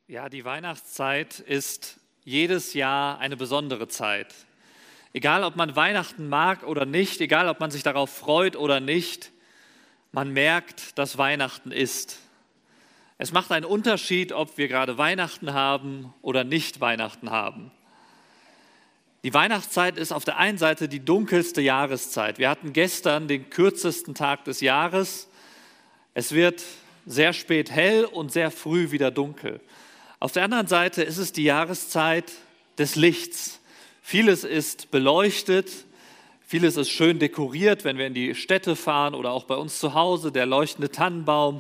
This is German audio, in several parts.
Ja, die Weihnachtszeit ist jedes Jahr eine besondere Zeit. Egal, ob man Weihnachten mag oder nicht, egal, ob man sich darauf freut oder nicht, man merkt, dass Weihnachten ist. Es macht einen Unterschied, ob wir gerade Weihnachten haben oder nicht Weihnachten haben. Die Weihnachtszeit ist auf der einen Seite die dunkelste Jahreszeit. Wir hatten gestern den kürzesten Tag des Jahres. Es wird sehr spät hell und sehr früh wieder dunkel. Auf der anderen Seite ist es die Jahreszeit des Lichts. Vieles ist beleuchtet, vieles ist schön dekoriert, wenn wir in die Städte fahren oder auch bei uns zu Hause, der leuchtende Tannenbaum.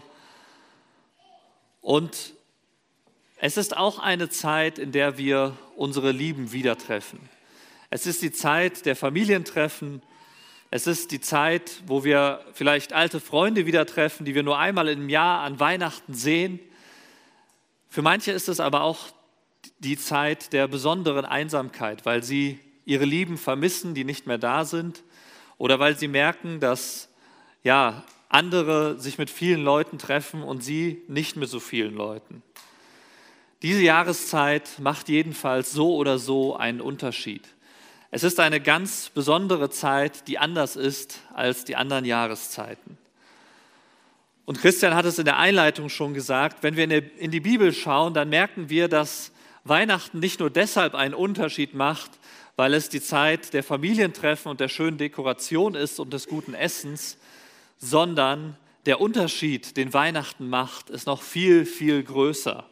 Und es ist auch eine Zeit, in der wir unsere Lieben wieder treffen. Es ist die Zeit der Familientreffen. Es ist die Zeit, wo wir vielleicht alte Freunde wieder treffen, die wir nur einmal im Jahr an Weihnachten sehen. Für manche ist es aber auch die Zeit der besonderen Einsamkeit, weil sie ihre Lieben vermissen, die nicht mehr da sind, oder weil sie merken, dass andere sich mit vielen Leuten treffen und sie nicht mit so vielen Leuten. Diese Jahreszeit macht jedenfalls so oder so einen Unterschied. Es ist eine ganz besondere Zeit, die anders ist als die anderen Jahreszeiten. Und Christian hat es in der Einleitung schon gesagt, wenn wir in die Bibel schauen, dann merken wir, dass Weihnachten nicht nur deshalb einen Unterschied macht, weil es die Zeit der Familientreffen und der schönen Dekoration ist und des guten Essens, sondern der Unterschied, den Weihnachten macht, ist noch viel, viel größer.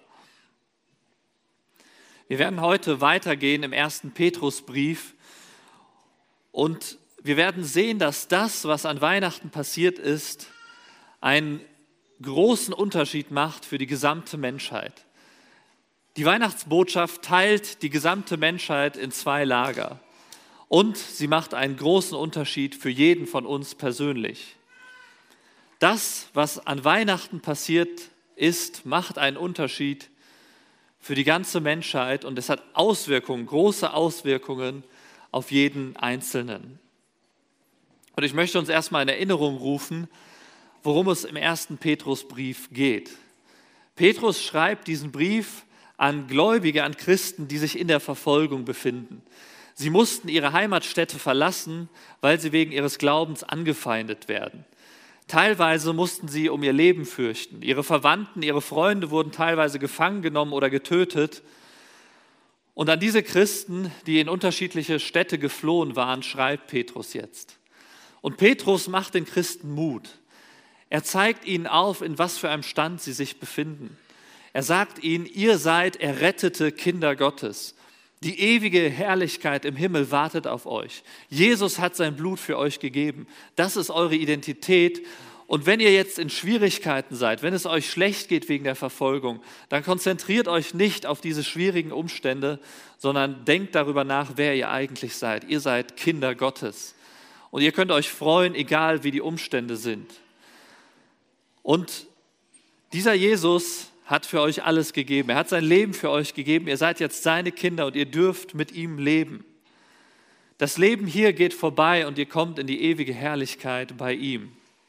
Wir werden heute weitergehen im 1. Petrusbrief und wir werden sehen, dass das, was an Weihnachten passiert ist, einen großen Unterschied macht für die gesamte Menschheit. Die Weihnachtsbotschaft teilt die gesamte Menschheit in zwei Lager und sie macht einen großen Unterschied für jeden von uns persönlich. Das, was an Weihnachten passiert ist, macht einen Unterschied für die ganze Menschheit und es hat Auswirkungen, große Auswirkungen auf jeden Einzelnen. Und ich möchte uns erstmal in Erinnerung rufen, worum es im 1. Petrusbrief geht. Petrus schreibt diesen Brief an Gläubige, an Christen, die sich in der Verfolgung befinden. Sie mussten ihre Heimatstätte verlassen, weil sie wegen ihres Glaubens angefeindet werden. Teilweise mussten sie um ihr Leben fürchten. Ihre Verwandten, ihre Freunde wurden teilweise gefangen genommen oder getötet. Und an diese Christen, die in unterschiedliche Städte geflohen waren, schreibt Petrus jetzt. Und Petrus macht den Christen Mut. Er zeigt ihnen auf, in was für einem Stand sie sich befinden. Er sagt ihnen, ihr seid errettete Kinder Gottes. Die ewige Herrlichkeit im Himmel wartet auf euch. Jesus hat sein Blut für euch gegeben. Das ist eure Identität. Und wenn ihr jetzt in Schwierigkeiten seid, wenn es euch schlecht geht wegen der Verfolgung, dann konzentriert euch nicht auf diese schwierigen Umstände, sondern denkt darüber nach, wer ihr eigentlich seid. Ihr seid Kinder Gottes. Und ihr könnt euch freuen, egal wie die Umstände sind. Und dieser Jesus hat für euch alles gegeben. Er hat sein Leben für euch gegeben. Ihr seid jetzt seine Kinder und ihr dürft mit ihm leben. Das Leben hier geht vorbei und ihr kommt in die ewige Herrlichkeit bei ihm.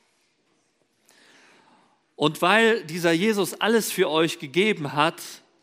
Und weil dieser Jesus alles für euch gegeben hat,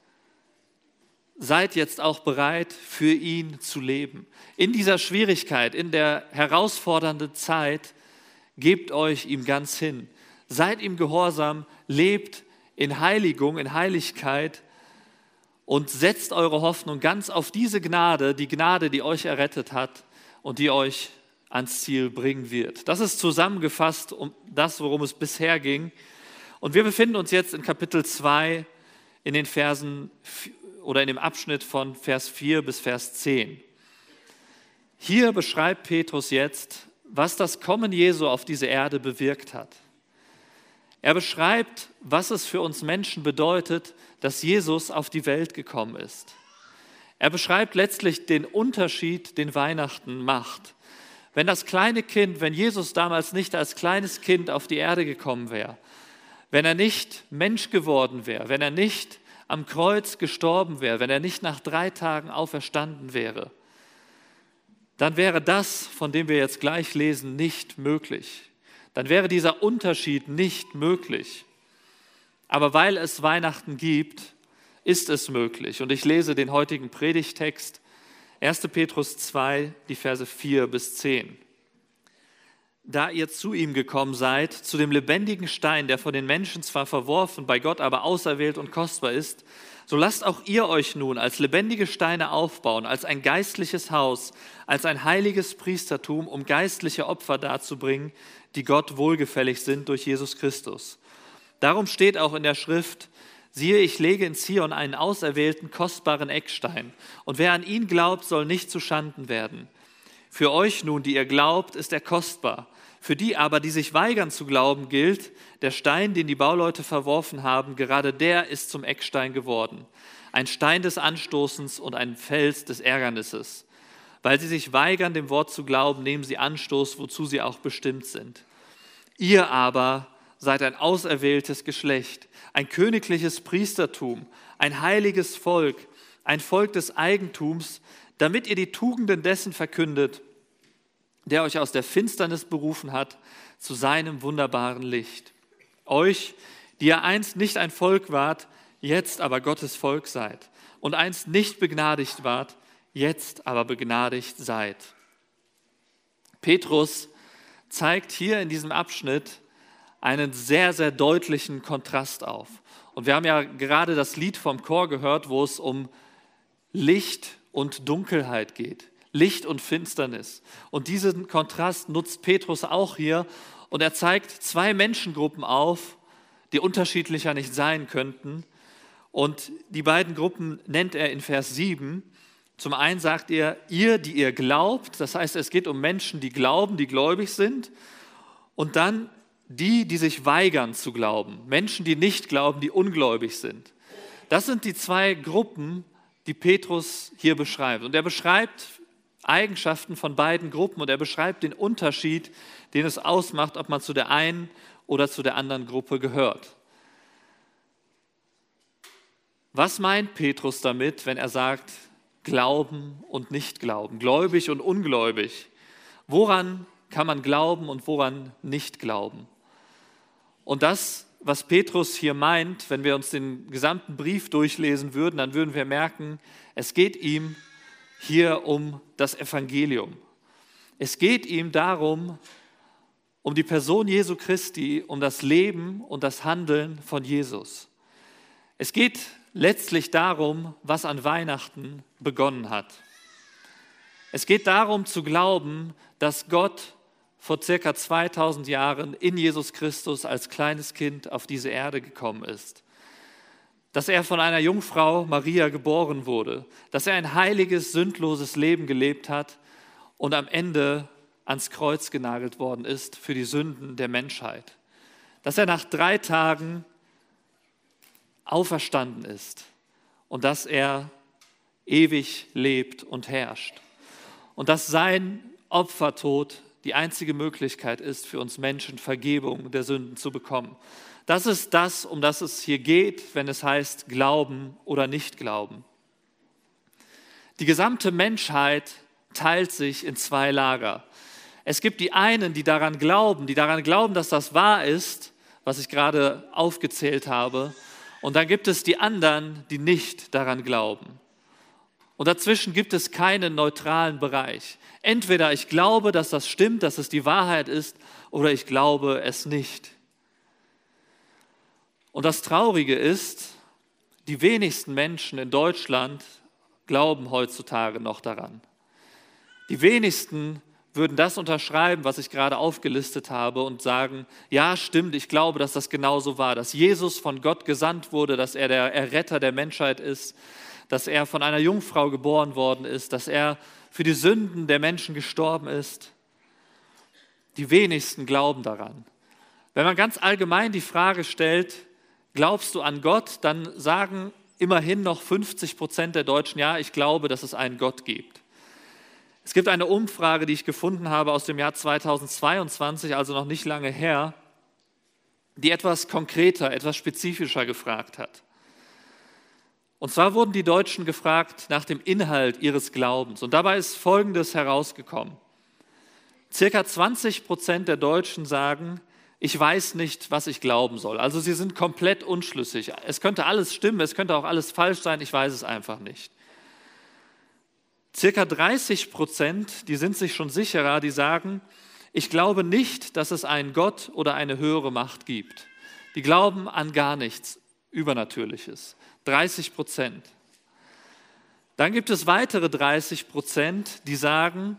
seid jetzt auch bereit, für ihn zu leben. In dieser Schwierigkeit, in der herausfordernden Zeit, gebt euch ihm ganz hin. Seid ihm gehorsam, lebt in Heiligung, in Heiligkeit und setzt eure Hoffnung ganz auf diese Gnade, die euch errettet hat und die euch ans Ziel bringen wird. Das ist zusammengefasst um das, worum es bisher ging. Und wir befinden uns jetzt in Kapitel 2 in den Versen oder in dem Abschnitt von Vers 4 bis Vers 10. Hier beschreibt Petrus jetzt, was das Kommen Jesu auf diese Erde bewirkt hat. Er beschreibt, was es für uns Menschen bedeutet, dass Jesus auf die Welt gekommen ist. Er beschreibt letztlich den Unterschied, den Weihnachten macht. Wenn Jesus damals nicht als kleines Kind auf die Erde gekommen wäre, wenn er nicht Mensch geworden wäre, wenn er nicht am Kreuz gestorben wäre, wenn er nicht nach 3 Tagen auferstanden wäre, dann wäre das, von dem wir jetzt gleich lesen, nicht möglich. Dann wäre dieser Unterschied nicht möglich. Aber weil es Weihnachten gibt, ist es möglich. Und ich lese den heutigen Predigttext, 1. Petrus 2, die Verse 4 bis 10. Da ihr zu ihm gekommen seid, zu dem lebendigen Stein, der von den Menschen zwar verworfen, bei Gott aber auserwählt und kostbar ist, so lasst auch ihr euch nun als lebendige Steine aufbauen, als ein geistliches Haus, als ein heiliges Priestertum, um geistliche Opfer darzubringen, die Gott wohlgefällig sind durch Jesus Christus. Darum steht auch in der Schrift: Siehe, ich lege in Zion einen auserwählten, kostbaren Eckstein, und wer an ihn glaubt, soll nicht zuschanden werden. Für euch nun, die ihr glaubt, ist er kostbar. Für die aber, die sich weigern zu glauben, gilt: Der Stein, den die Bauleute verworfen haben, gerade der ist zum Eckstein geworden. Ein Stein des Anstoßens und ein Fels des Ärgernisses. Weil sie sich weigern, dem Wort zu glauben, nehmen sie Anstoß, wozu sie auch bestimmt sind. Ihr aber seid ein auserwähltes Geschlecht, ein königliches Priestertum, ein heiliges Volk, ein Volk des Eigentums, damit ihr die Tugenden dessen verkündet, der euch aus der Finsternis berufen hat, zu seinem wunderbaren Licht. Euch, die ihr einst nicht ein Volk wart, jetzt aber Gottes Volk seid, und einst nicht begnadigt wart, jetzt aber begnadigt seid. Petrus zeigt hier in diesem Abschnitt einen sehr, sehr deutlichen Kontrast auf. Und wir haben ja gerade das Lied vom Chor gehört, wo es um Licht und Dunkelheit geht, Licht und Finsternis. Und diesen Kontrast nutzt Petrus auch hier, und er zeigt zwei Menschengruppen auf, die unterschiedlicher nicht sein könnten. Und die beiden Gruppen nennt er in Vers 7. Zum einen sagt er, ihr, die ihr glaubt, das heißt, es geht um Menschen, die glauben, die gläubig sind, und dann die, die sich weigern zu glauben, Menschen, die nicht glauben, die ungläubig sind. Das sind die zwei Gruppen, die Petrus hier beschreibt. Und er beschreibt Eigenschaften von beiden Gruppen, und er beschreibt den Unterschied, den es ausmacht, ob man zu der einen oder zu der anderen Gruppe gehört. Was meint Petrus damit, wenn er sagt, Glauben und Nicht-Glauben, gläubig und ungläubig? Woran kann man glauben und woran nicht glauben? Und das, was Petrus hier meint, wenn wir uns den gesamten Brief durchlesen würden, dann würden wir merken, es geht ihm hier um das Evangelium. Es geht ihm darum, um die Person Jesu Christi, um das Leben und das Handeln von Jesus. Es geht letztlich darum, was an Weihnachten begonnen hat. Es geht darum zu glauben, dass Gott vor circa 2000 Jahren in Jesus Christus als kleines Kind auf diese Erde gekommen ist. Dass er von einer Jungfrau Maria geboren wurde, dass er ein heiliges, sündloses Leben gelebt hat und am Ende ans Kreuz genagelt worden ist für die Sünden der Menschheit. Dass er nach 3 Tagen auferstanden ist und dass er ewig lebt und herrscht. Und dass sein Opfertod die einzige Möglichkeit ist, für uns Menschen Vergebung der Sünden zu bekommen. Das ist das, um das es hier geht, wenn es heißt Glauben oder nicht glauben. Die gesamte Menschheit teilt sich in 2 Lager. Es gibt die einen, die daran glauben, dass das wahr ist, was ich gerade aufgezählt habe. Und dann gibt es die anderen, die nicht daran glauben. Und dazwischen gibt es keinen neutralen Bereich. Entweder ich glaube, dass das stimmt, dass es die Wahrheit ist, oder ich glaube es nicht. Und das Traurige ist, die wenigsten Menschen in Deutschland glauben heutzutage noch daran. Die wenigsten würden das unterschreiben, was ich gerade aufgelistet habe, und sagen, ja, stimmt, ich glaube, dass das genauso war, dass Jesus von Gott gesandt wurde, dass er der Erretter der Menschheit ist, dass er von einer Jungfrau geboren worden ist, dass er für die Sünden der Menschen gestorben ist. Die wenigsten glauben daran. Wenn man ganz allgemein die Frage stellt, glaubst du an Gott, dann sagen immerhin noch 50% der Deutschen, ja, ich glaube, dass es einen Gott gibt. Es gibt eine Umfrage, die ich gefunden habe aus dem Jahr 2022, also noch nicht lange her, die etwas konkreter, etwas spezifischer gefragt hat. Und zwar wurden die Deutschen gefragt nach dem Inhalt ihres Glaubens. Und dabei ist Folgendes herausgekommen. Circa 20% der Deutschen sagen, ich weiß nicht, was ich glauben soll. Also sie sind komplett unschlüssig. Es könnte alles stimmen, es könnte auch alles falsch sein, ich weiß es einfach nicht. Circa 30%, die sind sich schon sicherer, die sagen, ich glaube nicht, dass es einen Gott oder eine höhere Macht gibt. Die glauben an gar nichts Übernatürliches. 30%. Dann gibt es weitere 30%, die sagen,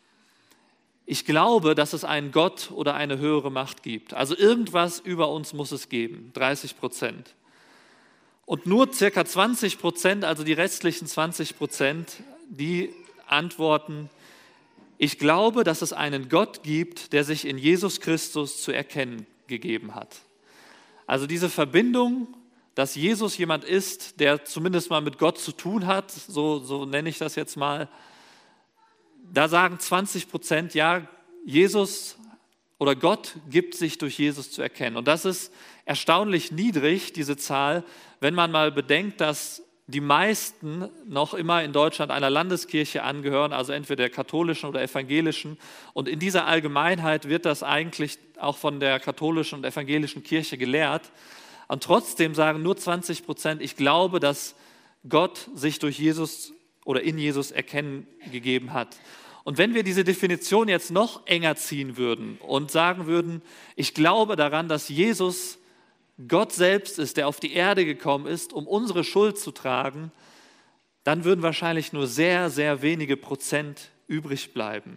ich glaube, dass es einen Gott oder eine höhere Macht gibt. Also irgendwas über uns muss es geben, 30%. Und nur circa 20%, also die restlichen 20%, die antworten, ich glaube, dass es einen Gott gibt, der sich in Jesus Christus zu erkennen gegeben hat. Also diese Verbindung, dass Jesus jemand ist, der zumindest mal mit Gott zu tun hat, so nenne ich das jetzt mal, da sagen 20%, ja, Jesus oder Gott gibt sich durch Jesus zu erkennen. Und das ist erstaunlich niedrig, diese Zahl, wenn man mal bedenkt, dass die meisten noch immer in Deutschland einer Landeskirche angehören, also entweder der katholischen oder evangelischen. Und in dieser Allgemeinheit wird das eigentlich auch von der katholischen und evangelischen Kirche gelehrt. Und trotzdem sagen nur 20%, ich glaube, dass Gott sich durch Jesus oder in Jesus erkennen gegeben hat. Und wenn wir diese Definition jetzt noch enger ziehen würden und sagen würden, ich glaube daran, dass Jesus Gott selbst ist, der auf die Erde gekommen ist, um unsere Schuld zu tragen, dann würden wahrscheinlich nur sehr, sehr wenige Prozent übrig bleiben.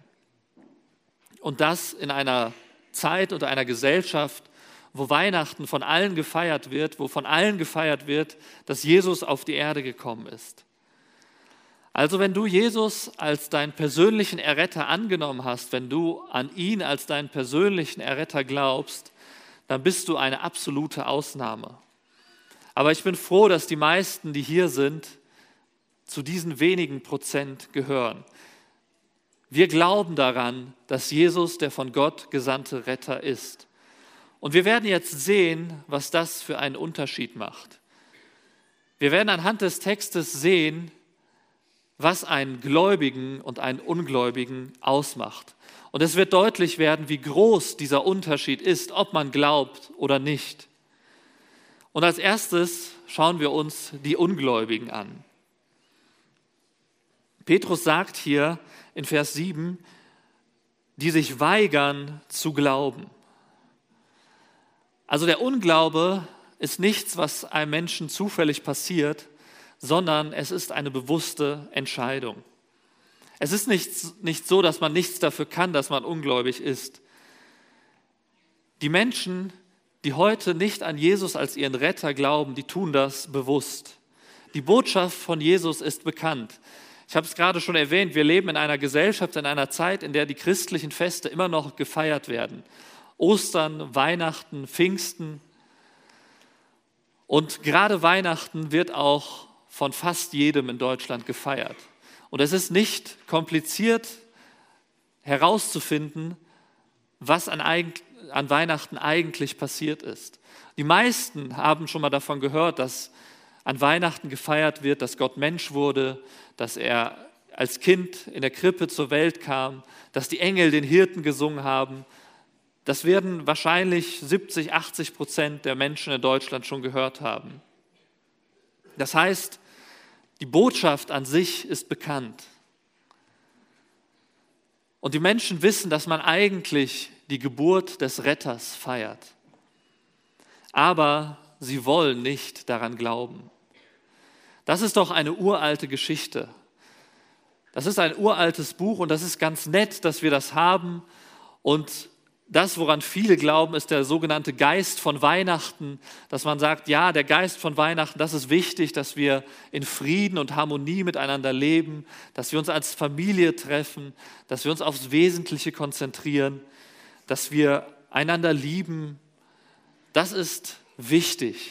Und das in einer Zeit oder einer Gesellschaft, wo Weihnachten von allen gefeiert wird, wo von allen gefeiert wird, dass Jesus auf die Erde gekommen ist. Also wenn du Jesus als deinen persönlichen Erretter angenommen hast, wenn du an ihn als deinen persönlichen Erretter glaubst, dann bist du eine absolute Ausnahme. Aber ich bin froh, dass die meisten, die hier sind, zu diesen wenigen Prozent gehören. Wir glauben daran, dass Jesus der von Gott gesandte Retter ist. Und wir werden jetzt sehen, was das für einen Unterschied macht. Wir werden anhand des Textes sehen, was einen Gläubigen und einen Ungläubigen ausmacht. Und es wird deutlich werden, wie groß dieser Unterschied ist, ob man glaubt oder nicht. Und als erstes schauen wir uns die Ungläubigen an. Petrus sagt hier in Vers 7, die sich weigern zu glauben. Also der Unglaube ist nichts, was einem Menschen zufällig passiert, sondern es ist eine bewusste Entscheidung. Es ist nicht so, dass man nichts dafür kann, dass man ungläubig ist. Die Menschen, die heute nicht an Jesus als ihren Retter glauben, die tun das bewusst. Die Botschaft von Jesus ist bekannt. Ich habe es gerade schon erwähnt, wir leben in einer Gesellschaft, in einer Zeit, in der die christlichen Feste immer noch gefeiert werden. Ostern, Weihnachten, Pfingsten. Und gerade Weihnachten wird auch von fast jedem in Deutschland gefeiert. Und es ist nicht kompliziert herauszufinden, was an Weihnachten eigentlich passiert ist. Die meisten haben schon mal davon gehört, dass an Weihnachten gefeiert wird, dass Gott Mensch wurde, dass er als Kind in der Krippe zur Welt kam, dass die Engel den Hirten gesungen haben. Das werden wahrscheinlich 70-80% der Menschen in Deutschland schon gehört haben. Das heißt, die Botschaft an sich ist bekannt. Und die Menschen wissen, dass man eigentlich die Geburt des Retters feiert. Aber sie wollen nicht daran glauben. Das ist doch eine uralte Geschichte. Das ist ein uraltes Buch und das ist ganz nett, dass wir das haben. Und das, woran viele glauben, ist der sogenannte Geist von Weihnachten, dass man sagt, ja, der Geist von Weihnachten, das ist wichtig, dass wir in Frieden und Harmonie miteinander leben, dass wir uns als Familie treffen, dass wir uns aufs Wesentliche konzentrieren, dass wir einander lieben. Das ist wichtig.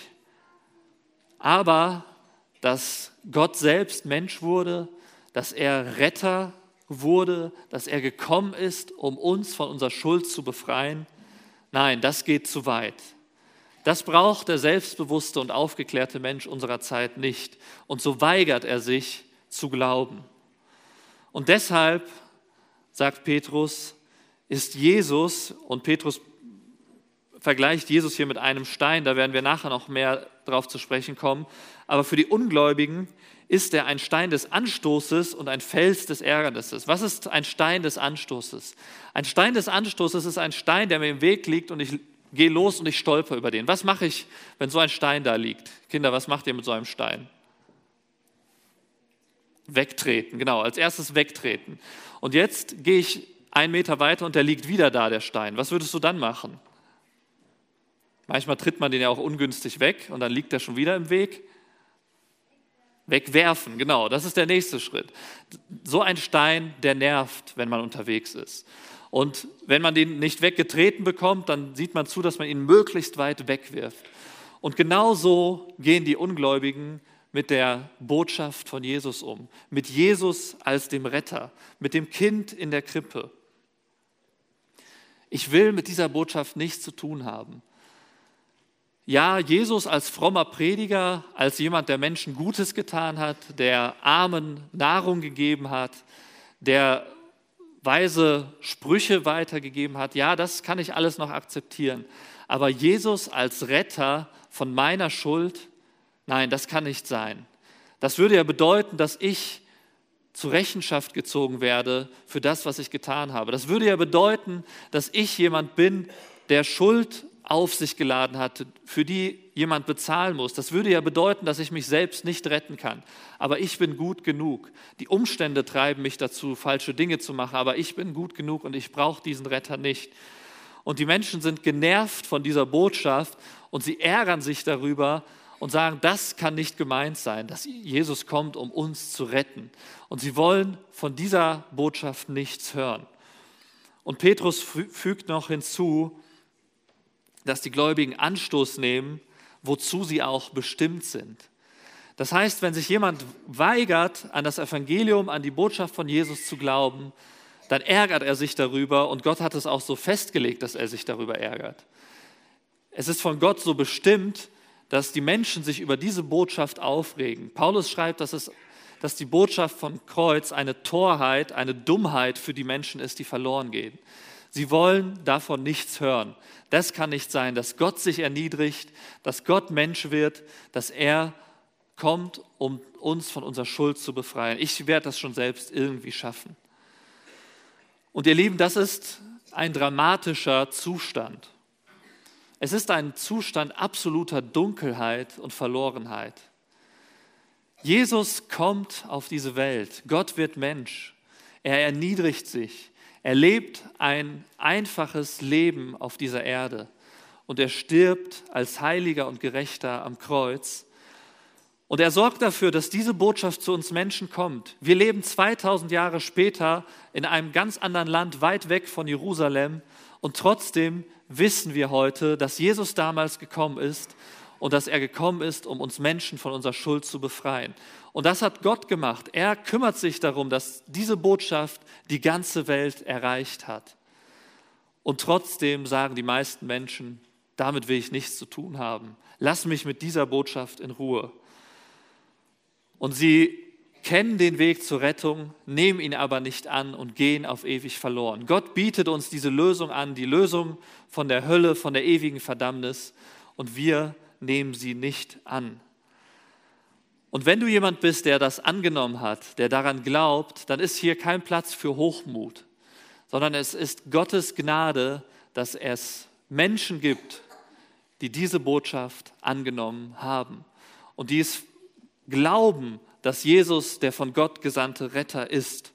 Aber dass Gott selbst Mensch wurde, dass er Retter wurde, dass er gekommen ist, um uns von unserer Schuld zu befreien. Nein, das geht zu weit. Das braucht der selbstbewusste und aufgeklärte Mensch unserer Zeit nicht. Und so weigert er sich zu glauben. Und deshalb, sagt Petrus, ist Jesus, und Petrus vergleicht Jesus hier mit einem Stein, da werden wir nachher noch mehr drauf zu sprechen kommen. Aber für die Ungläubigen ist er ein Stein des Anstoßes und ein Fels des Ärgernisses. Was ist ein Stein des Anstoßes? Ein Stein des Anstoßes ist ein Stein, der mir im Weg liegt und ich gehe los und ich stolper über den. Was mache ich, wenn so ein Stein da liegt? Kinder, was macht ihr mit so einem Stein? Wegtreten, genau, als erstes wegtreten. Und jetzt gehe ich 1 Meter weiter und der liegt wieder da, der Stein. Was würdest du dann machen? Manchmal tritt man den ja auch ungünstig weg und dann liegt er schon wieder im Weg. Wegwerfen, genau, das ist der nächste Schritt. So ein Stein, der nervt, wenn man unterwegs ist. Und wenn man den nicht weggetreten bekommt, dann sieht man zu, dass man ihn möglichst weit wegwirft. Und genau so gehen die Ungläubigen mit der Botschaft von Jesus um. Mit Jesus als dem Retter, mit dem Kind in der Krippe. Ich will mit dieser Botschaft nichts zu tun haben. Ja, Jesus als frommer Prediger, als jemand, der Menschen Gutes getan hat, der Armen Nahrung gegeben hat, der weise Sprüche weitergegeben hat, ja, das kann ich alles noch akzeptieren. Aber Jesus als Retter von meiner Schuld, nein, das kann nicht sein. Das würde ja bedeuten, dass ich zur Rechenschaft gezogen werde für das, was ich getan habe. Das würde ja bedeuten, dass ich jemand bin, der Schuld auf sich geladen hat, für die jemand bezahlen muss. Das würde ja bedeuten, dass ich mich selbst nicht retten kann. Aber ich bin gut genug. Die Umstände treiben mich dazu, falsche Dinge zu machen, aber ich bin gut genug und ich brauche diesen Retter nicht. Und die Menschen sind genervt von dieser Botschaft und sie ärgern sich darüber und sagen, das kann nicht gemeint sein, dass Jesus kommt, um uns zu retten. Und sie wollen von dieser Botschaft nichts hören. Und Petrus fügt noch hinzu, dass die Gläubigen Anstoß nehmen, wozu sie auch bestimmt sind. Das heißt, wenn sich jemand weigert, an das Evangelium, an die Botschaft von Jesus zu glauben, dann ärgert er sich darüber und Gott hat es auch so festgelegt, dass er sich darüber ärgert. Es ist von Gott so bestimmt, dass die Menschen sich über diese Botschaft aufregen. Paulus schreibt, dass die Botschaft vom Kreuz eine Torheit, eine Dummheit für die Menschen ist, die verloren gehen. Sie wollen davon nichts hören. Das kann nicht sein, dass Gott sich erniedrigt, dass Gott Mensch wird, dass er kommt, um uns von unserer Schuld zu befreien. Ich werde das schon selbst irgendwie schaffen. Und ihr Lieben, das ist ein dramatischer Zustand. Es ist ein Zustand absoluter Dunkelheit und Verlorenheit. Jesus kommt auf diese Welt. Gott wird Mensch. Er erniedrigt sich. Er lebt ein einfaches Leben auf dieser Erde und er stirbt als Heiliger und Gerechter am Kreuz. Und er sorgt dafür, dass diese Botschaft zu uns Menschen kommt. Wir leben 2000 Jahre später in einem ganz anderen Land, weit weg von Jerusalem. Und trotzdem wissen wir heute, dass Jesus damals gekommen ist und dass er gekommen ist, um uns Menschen von unserer Schuld zu befreien. Und das hat Gott gemacht. Er kümmert sich darum, dass diese Botschaft die ganze Welt erreicht hat. Und trotzdem sagen die meisten Menschen, damit will ich nichts zu tun haben. Lass mich mit dieser Botschaft in Ruhe. Und sie kennen den Weg zur Rettung, nehmen ihn aber nicht an und gehen auf ewig verloren. Gott bietet uns diese Lösung an, die Lösung von der Hölle, von der ewigen Verdammnis, und wir nehmen sie nicht an. Und wenn du jemand bist, der das angenommen hat, der daran glaubt, dann ist hier kein Platz für Hochmut, sondern es ist Gottes Gnade, dass es Menschen gibt, die diese Botschaft angenommen haben und die es glauben, dass Jesus der von Gott gesandte Retter ist.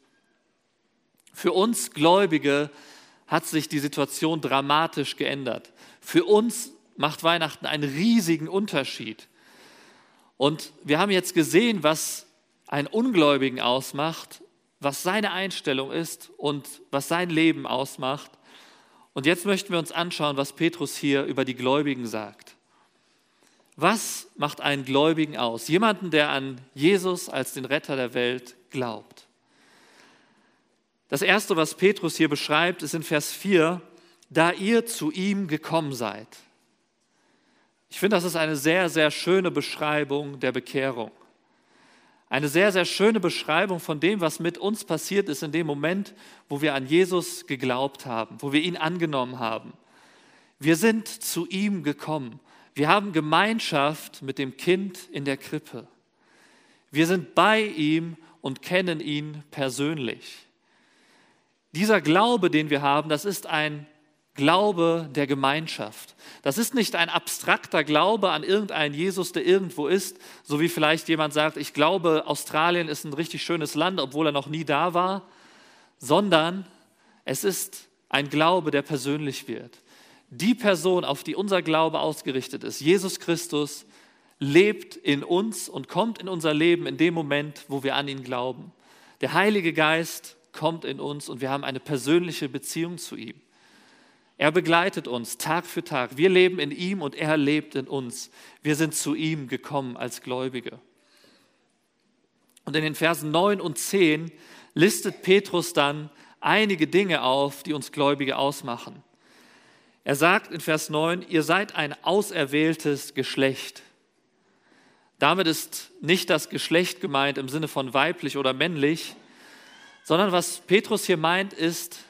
Für uns Gläubige hat sich die Situation dramatisch geändert. Für uns macht Weihnachten einen riesigen Unterschied. Und wir haben jetzt gesehen, was einen Ungläubigen ausmacht, was seine Einstellung ist und was sein Leben ausmacht. Und jetzt möchten wir uns anschauen, was Petrus hier über die Gläubigen sagt. Was macht einen Gläubigen aus? Jemanden, der an Jesus als den Retter der Welt glaubt. Das Erste, was Petrus hier beschreibt, ist in Vers 4, da ihr zu ihm gekommen seid. Ich finde, das ist eine sehr, sehr schöne Beschreibung der Bekehrung. Eine sehr, sehr schöne Beschreibung von dem, was mit uns passiert ist in dem Moment, wo wir an Jesus geglaubt haben, wo wir ihn angenommen haben. Wir sind zu ihm gekommen. Wir haben Gemeinschaft mit dem Kind in der Krippe. Wir sind bei ihm und kennen ihn persönlich. Dieser Glaube, den wir haben, das ist ein Glaube der Gemeinschaft. Das ist nicht ein abstrakter Glaube an irgendeinen Jesus, der irgendwo ist, so wie vielleicht jemand sagt, ich glaube, Australien ist ein richtig schönes Land, obwohl er noch nie da war, sondern es ist ein Glaube, der persönlich wird. Die Person, auf die unser Glaube ausgerichtet ist, Jesus Christus, lebt in uns und kommt in unser Leben in dem Moment, wo wir an ihn glauben. Der Heilige Geist kommt in uns und wir haben eine persönliche Beziehung zu ihm. Er begleitet uns Tag für Tag. Wir leben in ihm und er lebt in uns. Wir sind zu ihm gekommen als Gläubige. Und in den Versen 9 und 10 listet Petrus dann einige Dinge auf, die uns Gläubige ausmachen. Er sagt in Vers 9, ihr seid ein auserwähltes Geschlecht. Damit ist nicht das Geschlecht gemeint im Sinne von weiblich oder männlich, sondern was Petrus hier meint, ist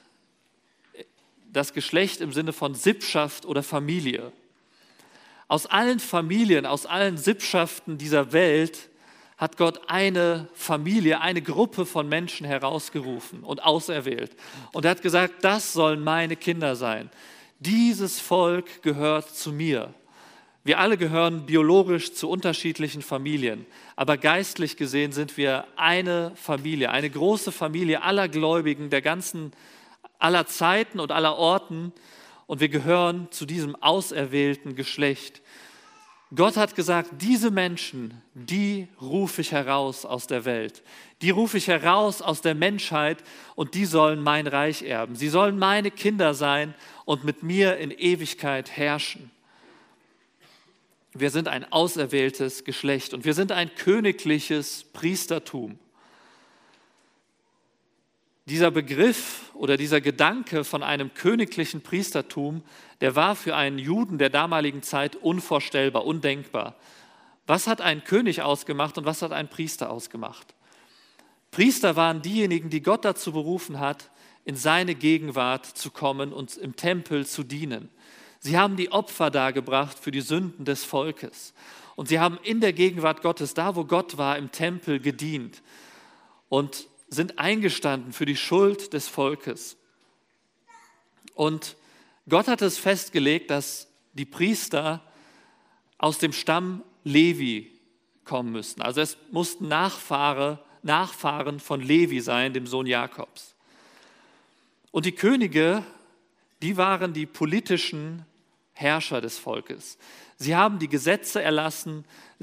das Geschlecht im Sinne von Sippschaft oder Familie. Aus allen Familien, aus allen Sippschaften dieser Welt hat Gott eine Familie, eine Gruppe von Menschen herausgerufen und auserwählt. Und er hat gesagt, das sollen meine Kinder sein. Dieses Volk gehört zu mir. Wir alle gehören biologisch zu unterschiedlichen Familien, aber geistlich gesehen sind wir eine Familie, eine große Familie aller Gläubigen aller Zeiten und aller Orten, und wir gehören zu diesem auserwählten Geschlecht. Gott hat gesagt, diese Menschen, die rufe ich heraus aus der Welt, die rufe ich heraus aus der Menschheit und die sollen mein Reich erben. Sie sollen meine Kinder sein und mit mir in Ewigkeit herrschen. Wir sind ein auserwähltes Geschlecht und wir sind ein königliches Priestertum. Dieser Begriff oder dieser Gedanke von einem königlichen Priestertum, der war für einen Juden der damaligen Zeit unvorstellbar, undenkbar. Was hat ein König ausgemacht und was hat ein Priester ausgemacht? Priester waren diejenigen, die Gott dazu berufen hat, in seine Gegenwart zu kommen und im Tempel zu dienen. Sie haben die Opfer dargebracht für die Sünden des Volkes. Und sie haben in der Gegenwart Gottes, da wo Gott war, im Tempel gedient und sind eingestanden für die Schuld des Volkes. Und Gott hat es festgelegt, dass die Priester aus dem Stamm Levi kommen müssten. Also es mussten Nachfahren von Levi sein, dem Sohn Jakobs. Und die Könige, die waren die politischen Herrscher des Volkes. Sie haben die Gesetze erlassen,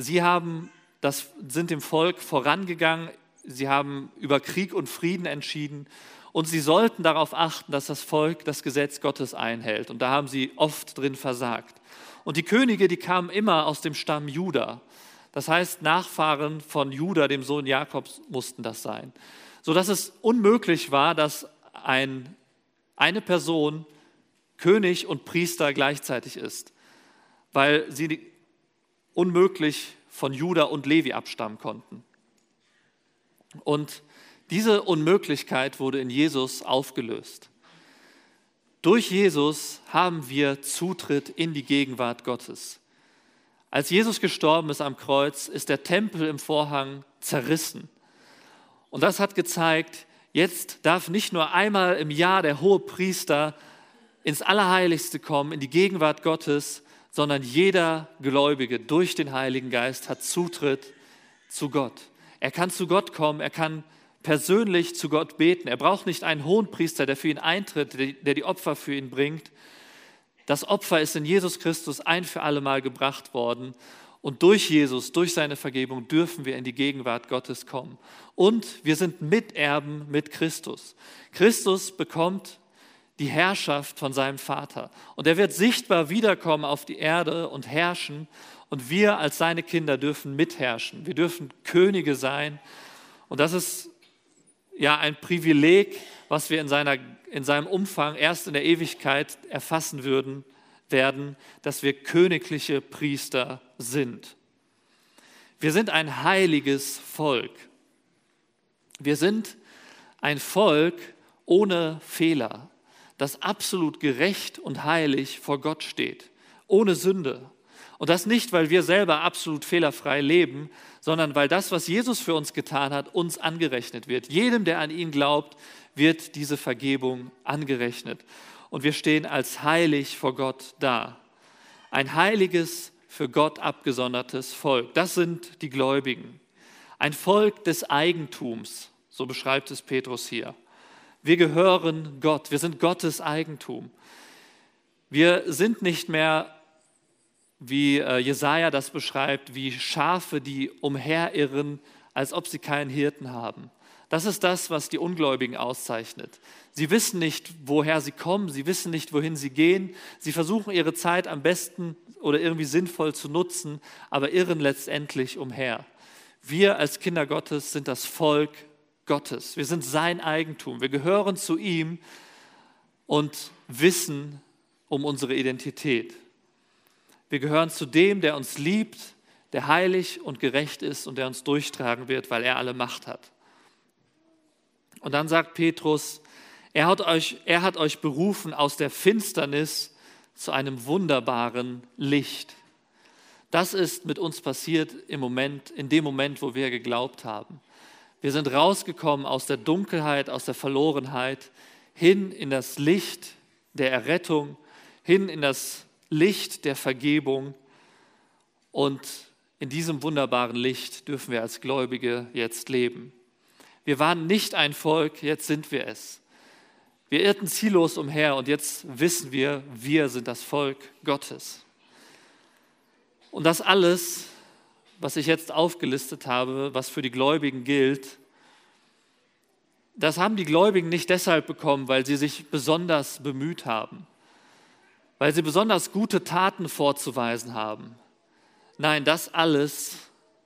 sind dem Volk vorangegangen, sie haben über Krieg und Frieden entschieden und sie sollten darauf achten, dass das Volk das Gesetz Gottes einhält. Und da haben sie oft drin versagt. Und die Könige, die kamen immer aus dem Stamm Juda. Das heißt, Nachfahren von Juda, dem Sohn Jakobs, mussten das sein. Sodass es unmöglich war, dass eine Person König und Priester gleichzeitig ist, weil sie unmöglich von Juda und Levi abstammen konnten. Und diese Unmöglichkeit wurde in Jesus aufgelöst. Durch Jesus haben wir Zutritt in die Gegenwart Gottes. Als Jesus gestorben ist am Kreuz, ist der Tempel im Vorhang zerrissen. Und das hat gezeigt, jetzt darf nicht nur einmal im Jahr der Hohepriester ins Allerheiligste kommen, in die Gegenwart Gottes, sondern jeder Gläubige durch den Heiligen Geist hat Zutritt zu Gott. Er kann zu Gott kommen, er kann persönlich zu Gott beten. Er braucht nicht einen Hohenpriester, der für ihn eintritt, der die Opfer für ihn bringt. Das Opfer ist in Jesus Christus ein für alle Mal gebracht worden. Und durch Jesus, durch seine Vergebung dürfen wir in die Gegenwart Gottes kommen. Und wir sind Miterben mit Christus. Christus bekommt die Herrschaft von seinem Vater. Und er wird sichtbar wiederkommen auf die Erde und herrschen. Und wir als seine Kinder dürfen mitherrschen. Wir dürfen Könige sein. Und das ist ja ein Privileg, was wir in seinem Umfang erst in der Ewigkeit erfassen werden, dass wir königliche Priester sind. Wir sind ein heiliges Volk. Wir sind ein Volk ohne Fehler. das absolut gerecht und heilig vor Gott steht, ohne Sünde. Und das nicht, weil wir selber absolut fehlerfrei leben, sondern weil das, was Jesus für uns getan hat, uns angerechnet wird. Jedem, der an ihn glaubt, wird diese Vergebung angerechnet. Und wir stehen als heilig vor Gott da. Ein heiliges, für Gott abgesondertes Volk. Das sind die Gläubigen. Ein Volk des Eigentums, so beschreibt es Petrus hier. Wir gehören Gott, wir sind Gottes Eigentum. Wir sind nicht mehr, wie Jesaja das beschreibt, wie Schafe, die umherirren, als ob sie keinen Hirten haben. Das ist das, was die Ungläubigen auszeichnet. Sie wissen nicht, woher sie kommen, sie wissen nicht, wohin sie gehen. Sie versuchen ihre Zeit am besten oder irgendwie sinnvoll zu nutzen, aber irren letztendlich umher. Wir als Kinder Gottes sind das Volk Gottes. Wir sind sein Eigentum. Wir gehören zu ihm und wissen um unsere Identität. Wir gehören zu dem, der uns liebt, der heilig und gerecht ist und der uns durchtragen wird, weil er alle Macht hat. Und dann sagt Petrus, er hat euch berufen aus der Finsternis zu einem wunderbaren Licht. Das ist mit uns passiert in dem Moment, wo wir geglaubt haben. Wir sind rausgekommen aus der Dunkelheit, aus der Verlorenheit, hin in das Licht der Errettung, hin in das Licht der Vergebung. Und in diesem wunderbaren Licht dürfen wir als Gläubige jetzt leben. Wir waren nicht ein Volk, jetzt sind wir es. Wir irrten ziellos umher und jetzt wissen wir, wir sind das Volk Gottes. Und das alles, was ich jetzt aufgelistet habe, was für die Gläubigen gilt, das haben die Gläubigen nicht deshalb bekommen, weil sie sich besonders bemüht haben, weil sie besonders gute Taten vorzuweisen haben. Nein, das alles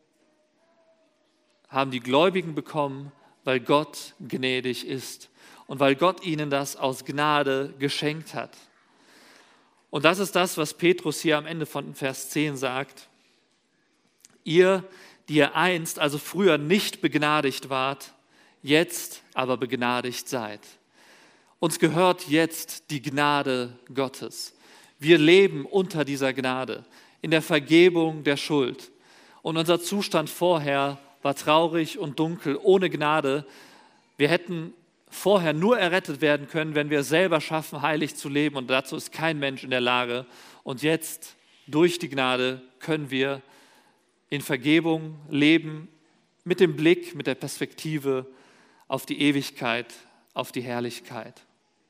haben die Gläubigen bekommen, weil Gott gnädig ist und weil Gott ihnen das aus Gnade geschenkt hat. Und das ist das, was Petrus hier am Ende von Vers 10 sagt. Ihr, die ihr einst, also früher nicht begnadigt wart, jetzt aber begnadigt seid. Uns gehört jetzt die Gnade Gottes. Wir leben unter dieser Gnade, in der Vergebung der Schuld. Und unser Zustand vorher war traurig und dunkel, ohne Gnade. Wir hätten vorher nur errettet werden können, wenn wir es selber schaffen, heilig zu leben. Und dazu ist kein Mensch in der Lage. Und jetzt, durch die Gnade, können wir in Vergebung leben, mit dem Blick, mit der Perspektive auf die Ewigkeit, auf die Herrlichkeit.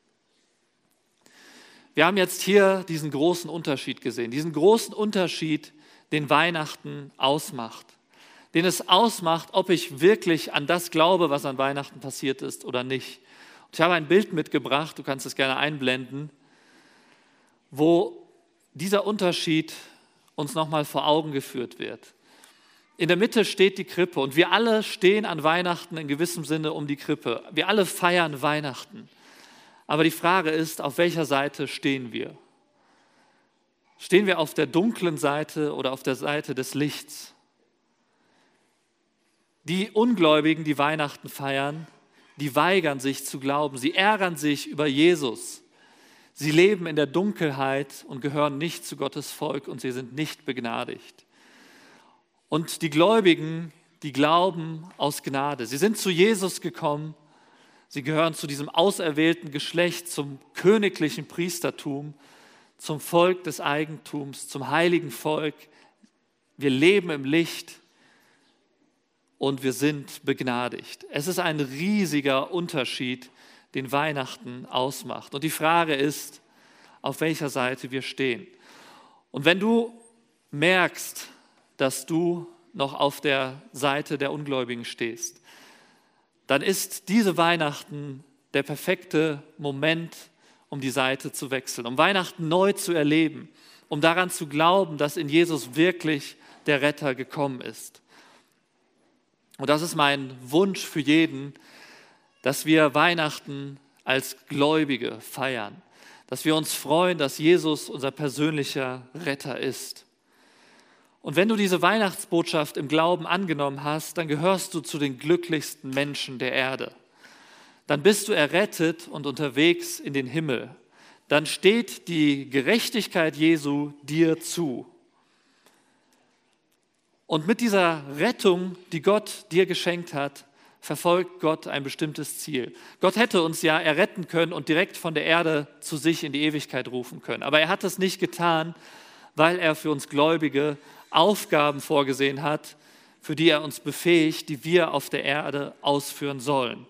Wir haben jetzt hier diesen großen Unterschied gesehen, diesen großen Unterschied, den Weihnachten ausmacht. Den es ausmacht, ob ich wirklich an das glaube, was an Weihnachten passiert ist oder nicht. Und ich habe ein Bild mitgebracht, du kannst es gerne einblenden, wo dieser Unterschied uns nochmal vor Augen geführt wird. In der Mitte steht die Krippe und wir alle stehen an Weihnachten in gewissem Sinne um die Krippe. Wir alle feiern Weihnachten. Aber die Frage ist, auf welcher Seite stehen wir? Stehen wir auf der dunklen Seite oder auf der Seite des Lichts? Die Ungläubigen, die Weihnachten feiern, die weigern sich zu glauben. Sie ärgern sich über Jesus. Sie leben in der Dunkelheit und gehören nicht zu Gottes Volk und sie sind nicht begnadigt. Und die Gläubigen, die glauben aus Gnade. Sie sind zu Jesus gekommen. Sie gehören zu diesem auserwählten Geschlecht, zum königlichen Priestertum, zum Volk des Eigentums, zum heiligen Volk. Wir leben im Licht. Und wir sind begnadigt. Es ist ein riesiger Unterschied, den Weihnachten ausmacht. Und die Frage ist, auf welcher Seite wir stehen. Und wenn du merkst, dass du noch auf der Seite der Ungläubigen stehst, dann ist diese Weihnachten der perfekte Moment, um die Seite zu wechseln, um Weihnachten neu zu erleben, um daran zu glauben, dass in Jesus wirklich der Retter gekommen ist. Und das ist mein Wunsch für jeden, dass wir Weihnachten als Gläubige feiern, dass wir uns freuen, dass Jesus unser persönlicher Retter ist. Und wenn du diese Weihnachtsbotschaft im Glauben angenommen hast, dann gehörst du zu den glücklichsten Menschen der Erde. dann bist du errettet und unterwegs in den Himmel. Dann steht die Gerechtigkeit Jesu dir zu. Und mit dieser Rettung, die Gott dir geschenkt hat, verfolgt Gott ein bestimmtes Ziel. Gott hätte uns ja erretten können und direkt von der Erde zu sich in die Ewigkeit rufen können. Aber er hat es nicht getan, weil er für uns Gläubige Aufgaben vorgesehen hat, für die er uns befähigt, die wir auf der Erde ausführen sollen.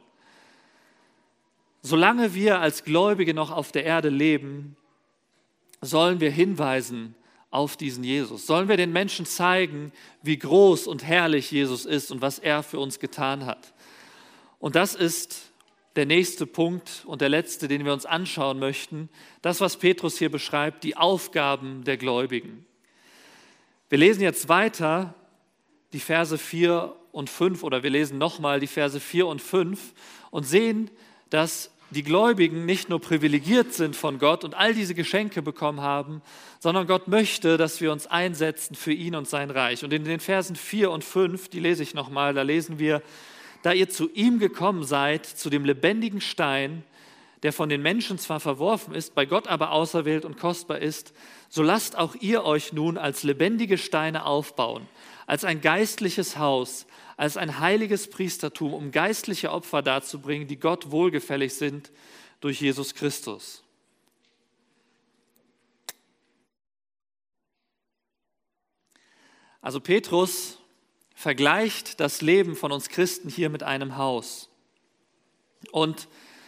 Solange wir als Gläubige noch auf der Erde leben, sollen wir hinweisen auf diesen Jesus. Sollen wir den Menschen zeigen, wie groß und herrlich Jesus ist und was er für uns getan hat. Und das ist der nächste Punkt und der letzte, den wir uns anschauen möchten. Das, was Petrus hier beschreibt, die Aufgaben der Gläubigen. Wir lesen jetzt weiter die Verse 4 und 5 oder wir lesen nochmal die Verse 4 und 5 und sehen, dass die Gläubigen nicht nur privilegiert sind von Gott und all diese Geschenke bekommen haben, sondern Gott möchte, dass wir uns einsetzen für ihn und sein Reich. Und in den Versen 4 und 5, die lese ich nochmal, da lesen wir: Da ihr zu ihm gekommen seid, zu dem lebendigen Stein, der von den Menschen zwar verworfen ist, bei Gott aber auserwählt und kostbar ist, so lasst auch ihr euch nun als lebendige Steine aufbauen, als ein geistliches Haus, als ein heiliges Priestertum, um geistliche Opfer darzubringen, die Gott wohlgefällig sind durch Jesus Christus. Also Petrus vergleicht das Leben von uns Christen hier mit einem Haus. Und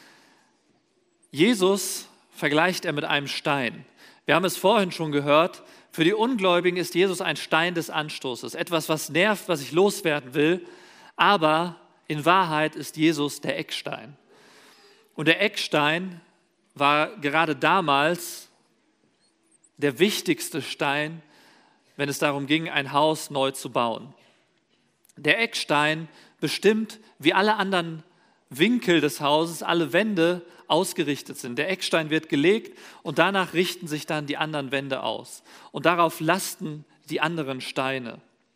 Jesus vergleicht er mit einem Stein. Wir haben es vorhin schon gehört, für die Ungläubigen ist Jesus ein Stein des Anstoßes, etwas, was nervt, was ich loswerden will, aber in Wahrheit ist Jesus der Eckstein. Und der Eckstein war gerade damals der wichtigste Stein, wenn es darum ging, ein Haus neu zu bauen. Der Eckstein bestimmt, wie alle anderen Winkel des Hauses, alle Wände ausgerichtet sind. Der Eckstein wird gelegt und danach richten sich dann die anderen Wände aus. Und darauf lasten die anderen Steine.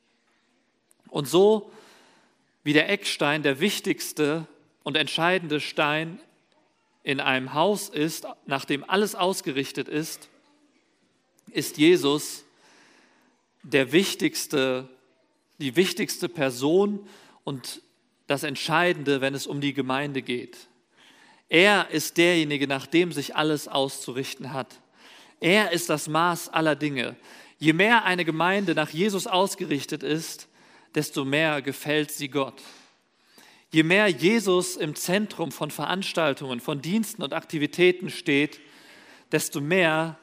Und so wie der Eckstein der wichtigste und entscheidende Stein in einem Haus ist, nachdem alles ausgerichtet ist, ist Jesus die wichtigste Person und das Entscheidende, wenn es um die Gemeinde geht. Er ist derjenige, nach dem sich alles auszurichten hat. Er ist das Maß aller Dinge. Je mehr eine Gemeinde nach Jesus ausgerichtet ist, desto mehr gefällt sie Gott. Je mehr Jesus im Zentrum von Veranstaltungen, von Diensten und Aktivitäten steht, desto mehr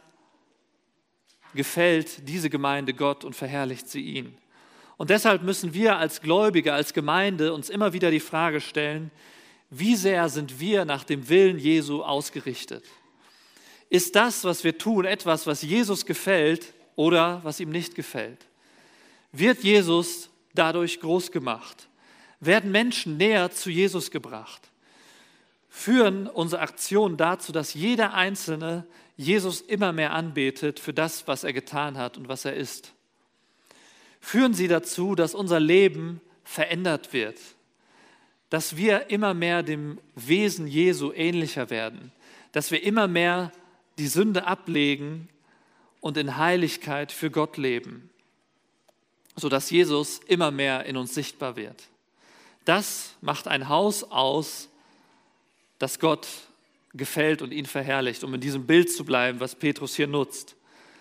gefällt diese Gemeinde Gott und verherrlicht sie ihn. Und deshalb müssen wir als Gläubige, als Gemeinde uns immer wieder die Frage stellen, wie sehr sind wir nach dem Willen Jesu ausgerichtet? Ist das, was wir tun, etwas, was Jesus gefällt oder was ihm nicht gefällt? Wird Jesus dadurch groß gemacht? Werden Menschen näher zu Jesus gebracht? Führen unsere Aktionen dazu, dass jeder Einzelne Jesus immer mehr anbetet für das, was er getan hat und was er ist? Führen sie dazu, dass unser Leben verändert wird, dass wir immer mehr dem Wesen Jesu ähnlicher werden, dass wir immer mehr die Sünde ablegen und in Heiligkeit für Gott leben, sodass Jesus immer mehr in uns sichtbar wird. Das macht ein Haus aus, das Gott gefällt und ihn verherrlicht, um in diesem Bild zu bleiben, was Petrus hier nutzt.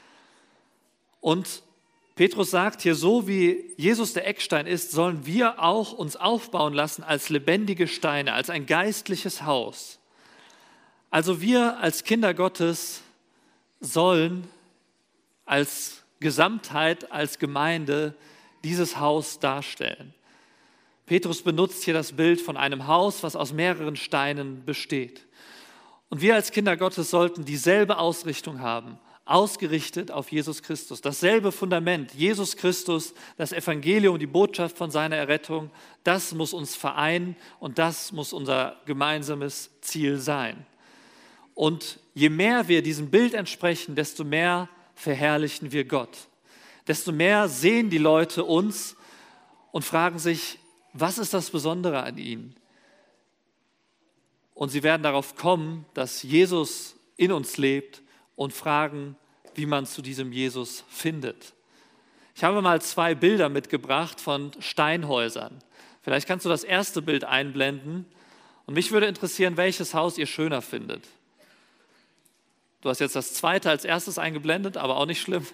Und Petrus sagt hier, so wie Jesus der Eckstein ist, sollen wir auch uns aufbauen lassen als lebendige Steine, als ein geistliches Haus. Also wir als Kinder Gottes sollen als Gesamtheit, als Gemeinde dieses Haus darstellen. Petrus benutzt hier das Bild von einem Haus, was aus mehreren Steinen besteht. Und wir als Kinder Gottes sollten dieselbe Ausrichtung haben, ausgerichtet auf Jesus Christus. Dasselbe Fundament, Jesus Christus, das Evangelium, die Botschaft von seiner Errettung, das muss uns vereinen und das muss unser gemeinsames Ziel sein. Und je mehr wir diesem Bild entsprechen, desto mehr verherrlichen wir Gott. Desto mehr sehen die Leute uns und fragen sich, was ist das Besondere an ihnen? und sie werden darauf kommen, dass Jesus in uns lebt und fragen, wie man zu diesem Jesus findet. Ich habe mal 2 Bilder mitgebracht von Steinhäusern. Vielleicht kannst du das erste Bild einblenden und mich würde interessieren, welches Haus ihr schöner findet. Du hast jetzt das zweite als erstes eingeblendet, aber auch nicht schlimm.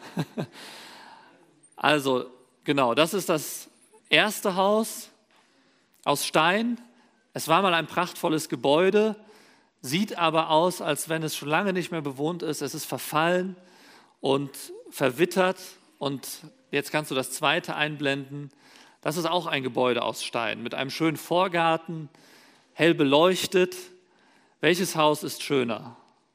Also genau, das ist das erste Haus aus Stein. Es war mal ein prachtvolles Gebäude, sieht aber aus, als wenn es schon lange nicht mehr bewohnt ist. Es ist verfallen und verwittert. Und jetzt kannst du das zweite einblenden. Das ist auch ein Gebäude aus Stein mit einem schönen Vorgarten, hell beleuchtet. Welches Haus ist schöner?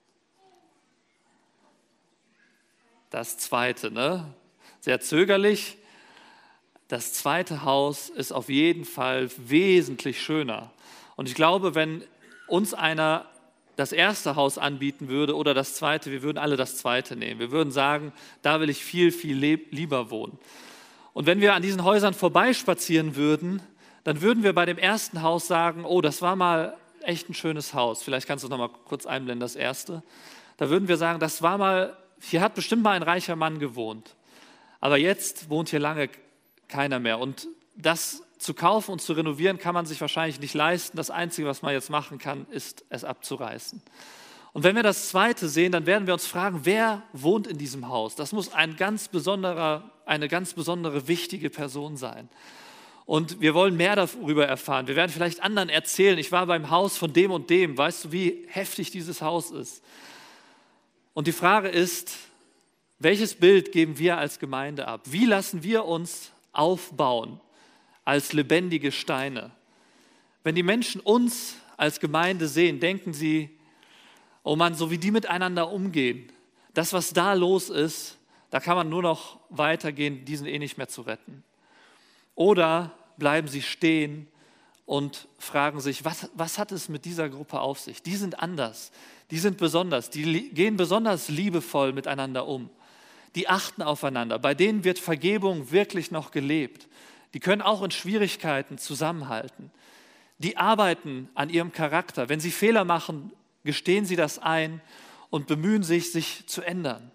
Das zweite, ne? Sehr zögerlich. Das zweite Haus ist auf jeden Fall wesentlich schöner. Und ich glaube, wenn uns einer das erste Haus anbieten würde oder das zweite, wir würden alle das zweite nehmen. Wir würden sagen, da will ich viel, viel lieber wohnen. Und wenn wir an diesen Häusern vorbeispazieren würden, dann würden wir bei dem ersten Haus sagen, oh, das war mal echt ein schönes Haus. Vielleicht kannst du es noch mal kurz einblenden, das erste. Da würden wir sagen, das war mal, hier hat bestimmt mal ein reicher Mann gewohnt. Aber jetzt wohnt hier lange keiner mehr. Und das zu kaufen und zu renovieren kann man sich wahrscheinlich nicht leisten. Das Einzige, was man jetzt machen kann, ist, es abzureißen. Und wenn wir das zweite sehen, dann werden wir uns fragen, wer wohnt in diesem Haus? Das muss eine ganz besondere, wichtige Person sein. Und wir wollen mehr darüber erfahren. Wir werden vielleicht anderen erzählen, ich war beim Haus von dem und dem. Weißt du, wie heftig dieses Haus ist? Und die Frage ist, welches Bild geben wir als Gemeinde ab? Wie lassen wir uns aufbauen als lebendige Steine? Wenn die Menschen uns als Gemeinde sehen, denken sie, oh Mann, so wie die miteinander umgehen, das, was da los ist, da kann man nur noch weitergehen, die sind eh nicht mehr zu retten. Oder bleiben sie stehen und fragen sich, was hat es mit dieser Gruppe auf sich? Die sind anders, die sind besonders, die gehen besonders liebevoll miteinander um. Die achten aufeinander, bei denen wird Vergebung wirklich noch gelebt. Die können auch in Schwierigkeiten zusammenhalten. Die arbeiten an ihrem Charakter. Wenn sie Fehler machen, gestehen sie das ein und bemühen sich, sich zu ändern.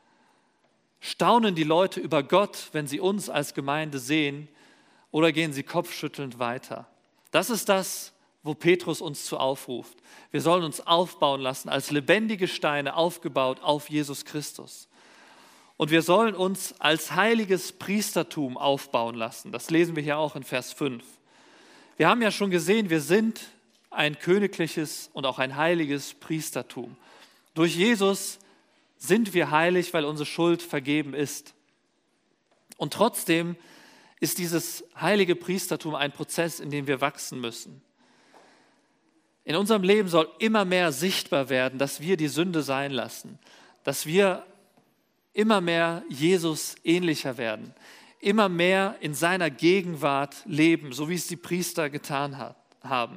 Staunen die Leute über Gott, wenn sie uns als Gemeinde sehen, oder gehen sie kopfschüttelnd weiter? Das ist das, wo Petrus uns zu aufruft. Wir sollen uns aufbauen lassen, als lebendige Steine aufgebaut auf Jesus Christus. Und wir sollen uns als heiliges Priestertum aufbauen lassen. Das lesen wir hier auch in Vers 5. Wir haben ja schon gesehen, wir sind ein königliches und auch ein heiliges Priestertum. Durch Jesus sind wir heilig, weil unsere Schuld vergeben ist. Und trotzdem ist dieses heilige Priestertum ein Prozess, in dem wir wachsen müssen. In unserem Leben soll immer mehr sichtbar werden, dass wir die Sünde sein lassen, dass wir immer mehr Jesus ähnlicher werden, immer mehr in seiner Gegenwart leben, so wie es die Priester getan haben.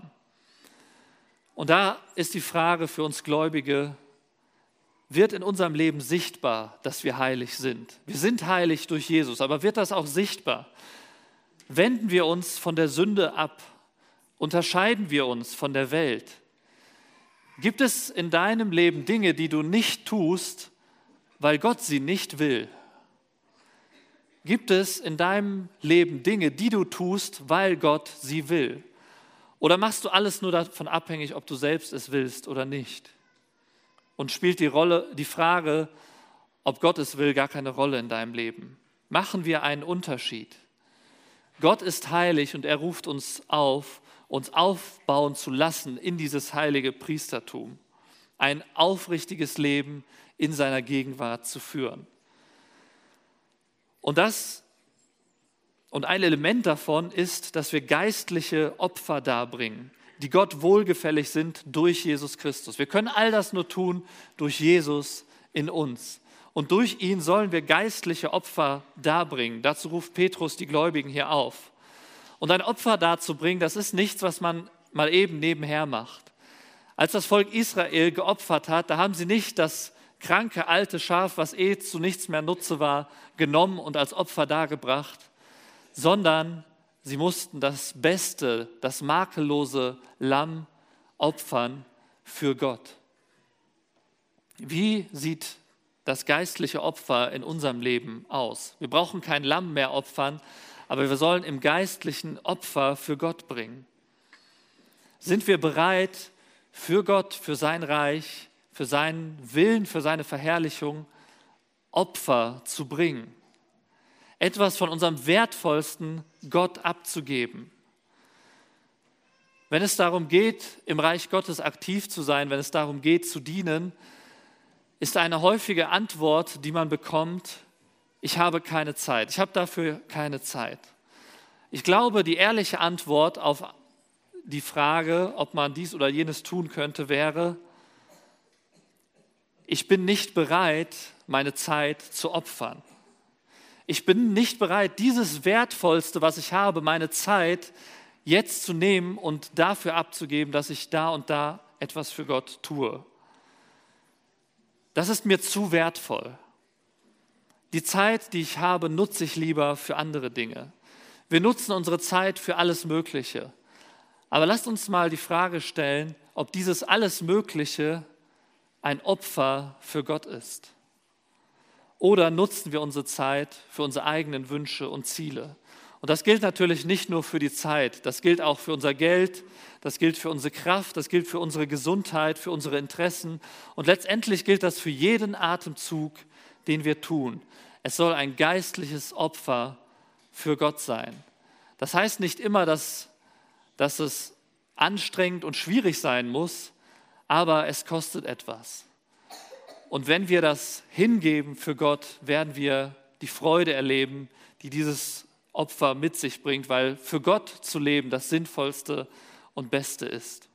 Und da ist die Frage für uns Gläubige, wird in unserem Leben sichtbar, dass wir heilig sind? Wir sind heilig durch Jesus, aber wird das auch sichtbar? Wenden wir uns von der Sünde ab? Unterscheiden wir uns von der Welt? Gibt es in deinem Leben Dinge, die du nicht tust, weil Gott sie nicht will? Gibt es in deinem Leben Dinge, die du tust, weil Gott sie will? Oder machst du alles nur davon abhängig, ob du selbst es willst oder nicht? Und spielt die Frage, ob Gott es will, gar keine Rolle in deinem Leben? Machen wir einen Unterschied? Gott ist heilig und er ruft uns auf, uns aufbauen zu lassen in dieses heilige Priestertum. Ein aufrichtiges Leben in seiner Gegenwart zu führen. Und ein Element davon ist, dass wir geistliche Opfer darbringen, die Gott wohlgefällig sind durch Jesus Christus. Wir können all das nur tun durch Jesus in uns. Und durch ihn sollen wir geistliche Opfer darbringen. Dazu ruft Petrus die Gläubigen hier auf. Und ein Opfer darzubringen, das ist nichts, was man mal eben nebenher macht. Als das Volk Israel geopfert hat, da haben sie nicht das kranke alte Schaf, was zu nichts mehr Nutze war, genommen und als Opfer dargebracht, sondern sie mussten das beste, das makellose Lamm opfern, für Gott. Wie sieht das geistliche Opfer in unserem Leben aus? Wir brauchen kein Lamm mehr opfern, aber wir sollen im Geistlichen Opfer für Gott bringen. Sind wir bereit, für Gott, für sein Reich, für seinen Willen, für seine Verherrlichung Opfer zu bringen? Etwas von unserem Wertvollsten Gott abzugeben. Wenn es darum geht, im Reich Gottes aktiv zu sein, wenn es darum geht, zu dienen, ist eine häufige Antwort, die man bekommt: Ich habe keine Zeit, ich habe dafür keine Zeit. Ich glaube, die ehrliche Antwort auf die Frage, ob man dies oder jenes tun könnte, wäre: Ich bin nicht bereit, meine Zeit zu opfern. Ich bin nicht bereit, dieses Wertvollste, was ich habe, meine Zeit, jetzt zu nehmen und dafür abzugeben, dass ich da und da etwas für Gott tue. Das ist mir zu wertvoll. Die Zeit, die ich habe, nutze ich lieber für andere Dinge. Wir nutzen unsere Zeit für alles Mögliche. Aber lasst uns mal die Frage stellen, ob dieses alles Mögliche ein Opfer für Gott ist. Oder nutzen wir unsere Zeit für unsere eigenen Wünsche und Ziele? Und das gilt natürlich nicht nur für die Zeit, das gilt auch für unser Geld, das gilt für unsere Kraft, das gilt für unsere Gesundheit, für unsere Interessen. Und letztendlich gilt das für jeden Atemzug, den wir tun. Es soll ein geistliches Opfer für Gott sein. Das heißt nicht immer, dass es anstrengend und schwierig sein muss, aber es kostet etwas. Und wenn wir das hingeben für Gott, werden wir die Freude erleben, die dieses Opfer mit sich bringt, weil für Gott zu leben das Sinnvollste und Beste ist.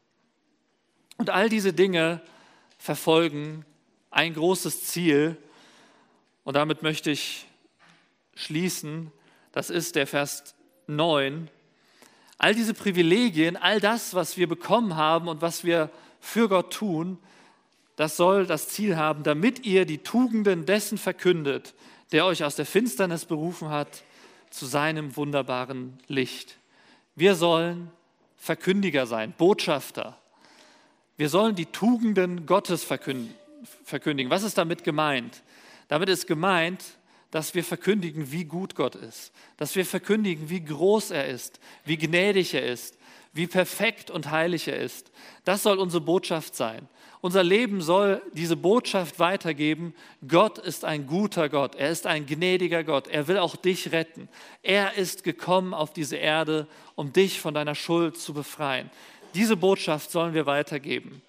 Und all diese Dinge verfolgen ein großes Ziel, und damit möchte ich schließen. Das ist der Vers 9. All diese Privilegien, all das, was wir bekommen haben und was wir für Gott tun, das soll das Ziel haben, damit ihr die Tugenden dessen verkündet, der euch aus der Finsternis berufen hat, zu seinem wunderbaren Licht. Wir sollen Verkündiger sein, Botschafter. Wir sollen die Tugenden Gottes verkündigen. Was ist damit gemeint? Damit ist gemeint, dass wir verkündigen, wie gut Gott ist, dass wir verkündigen, wie groß er ist, wie gnädig er ist, wie perfekt und heilig er ist. Das soll unsere Botschaft sein. Unser Leben soll diese Botschaft weitergeben: Gott ist ein guter Gott, er ist ein gnädiger Gott, er will auch dich retten. Er ist gekommen auf diese Erde, um dich von deiner Schuld zu befreien. Diese Botschaft sollen wir weitergeben.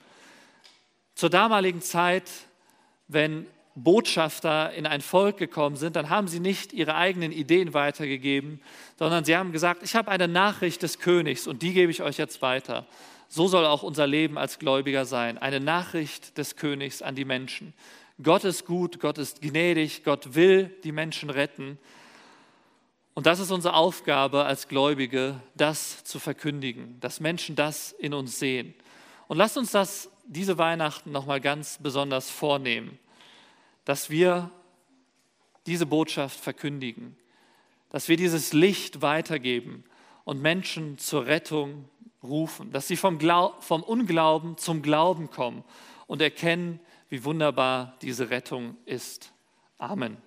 Zur damaligen Zeit, wenn Botschafter in ein Volk gekommen sind, dann haben sie nicht ihre eigenen Ideen weitergegeben, sondern sie haben gesagt: Ich habe eine Nachricht des Königs und die gebe ich euch jetzt weiter. So soll auch unser Leben als Gläubiger sein, eine Nachricht des Königs an die Menschen. Gott ist gut, Gott ist gnädig, Gott will die Menschen retten. Und das ist unsere Aufgabe als Gläubige, das zu verkündigen, dass Menschen das in uns sehen. Und lasst uns das diese Weihnachten nochmal ganz besonders vornehmen, dass wir diese Botschaft verkündigen, dass wir dieses Licht weitergeben und Menschen zur Rettung rufen, dass sie vom Unglauben zum Glauben kommen und erkennen, wie wunderbar diese Rettung ist. Amen.